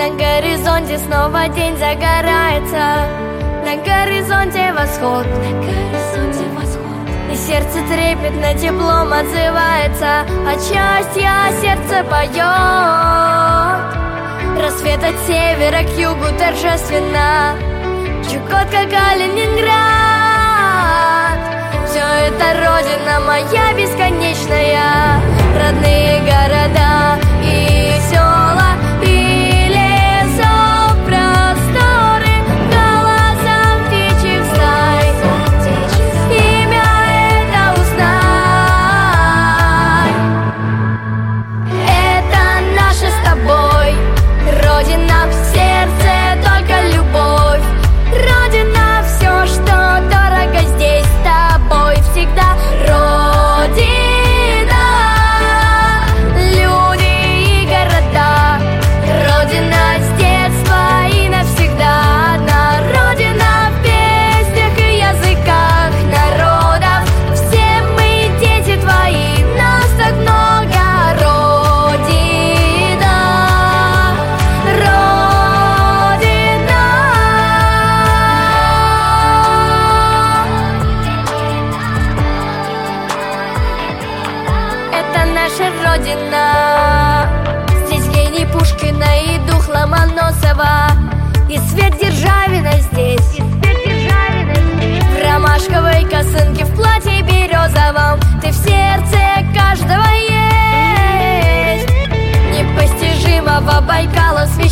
На горизонте снова день загорается, на горизонте восход, и сердце трепетно теплом отзывается, от счастья сердце поет. Рассвет от севера к югу торжественно, Чукотка, Калининград. Все это родина моя бесконечная, родные города и села, и лесов просторы, голосом птичьих стай. Имя это узнай. Это наша с тобой родина, в сердце только любовь. Родина, все, что дорого здесь с тобой всегда. Родина, люди и города, родина с детства и навсегда. Одна родина в песнях и языках народов. Все мы дети твои, нас так много. Родина, родина. Это наша родина. Здесь гений Пушкина и дух Ломоносова, и свет Державина здесь, в ромашковой косынке, в платье березовом. Ты в сердце каждого есть, непостижимого Байкала свет.